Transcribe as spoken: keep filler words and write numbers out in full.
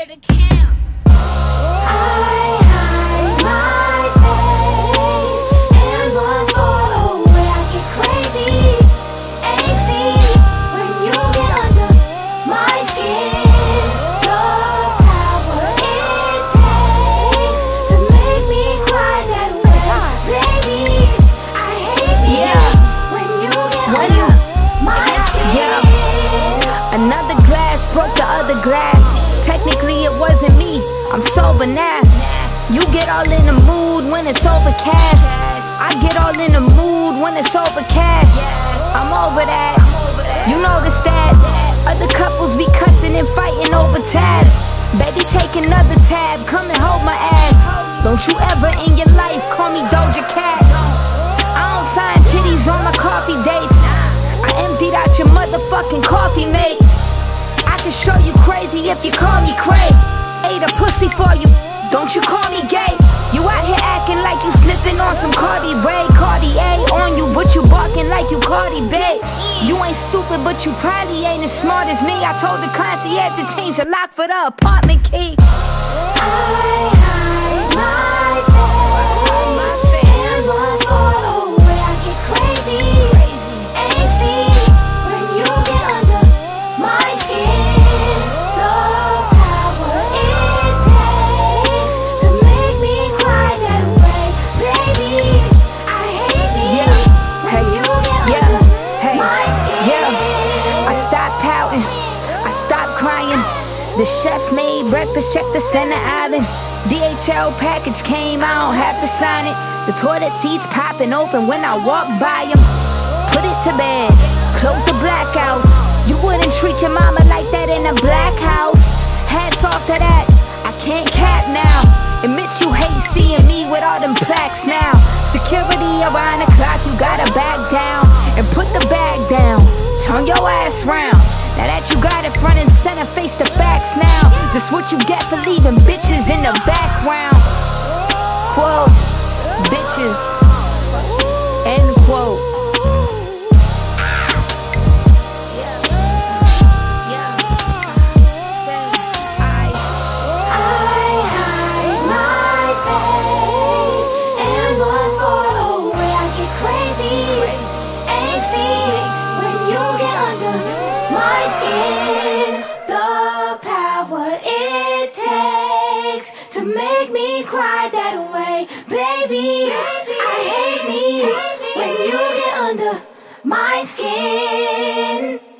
clear the cam. I hide my face and run far away. I get crazy, angsty when you get under my skin. The power it takes to make me cry that way, baby. I hate me Yeah. when you get When under you- my skin. Yeah. Another glass broke the other glass. Technically it wasn't me, I'm sober now. You get all in the mood when it's overcast. I get all in the mood when it's over cash. I'm over that, you notice that. Other couples be cussing and fighting over tabs. Baby, take another tab, come and hold my ass. Don't you ever in your life call me Doja Cat. I don't sign titties on my coffee dates. I emptied out your motherfucking coffee, mate. I can show you crazy if you call me cray. Ate a pussy for you, don't you call me gay. You out here acting like you slipping on some Cardi Ray, Cartier on you, but you barking like you Cardi Bay. You ain't stupid, but you probably ain't as smart as me. I told the concierge to change the lock for the apartment key. I hide my face and run far away. I get crazy, angsty when you get under my skin. The power it takes to make me cry that way, baby. I hate me Yeah. when Hey. you get Yeah. under Hey. my skin. Yeah. I stopped pouting, I stopped crying. The chef made breakfast, check the center island. D H L package came, I don't have to sign it. The toilet seats popping open when I walk by them. Put it to bed, close the blackouts. You wouldn't treat your mama like that in a black house. Hats off to that, I can't cap now. Admit you hate seeing me with all them plaques now. Security around the clock, you gotta back down. And put the bag down, turn your ass round. Now that you got it front and center, face the facts now. This what you get for leaving bitches in the background. Quote, bitches, end quote. I hide my face and run far away. I get crazy, angsty when you get under my skin. The power it takes to make me cry that way, baby. I hate me when you get under my skin.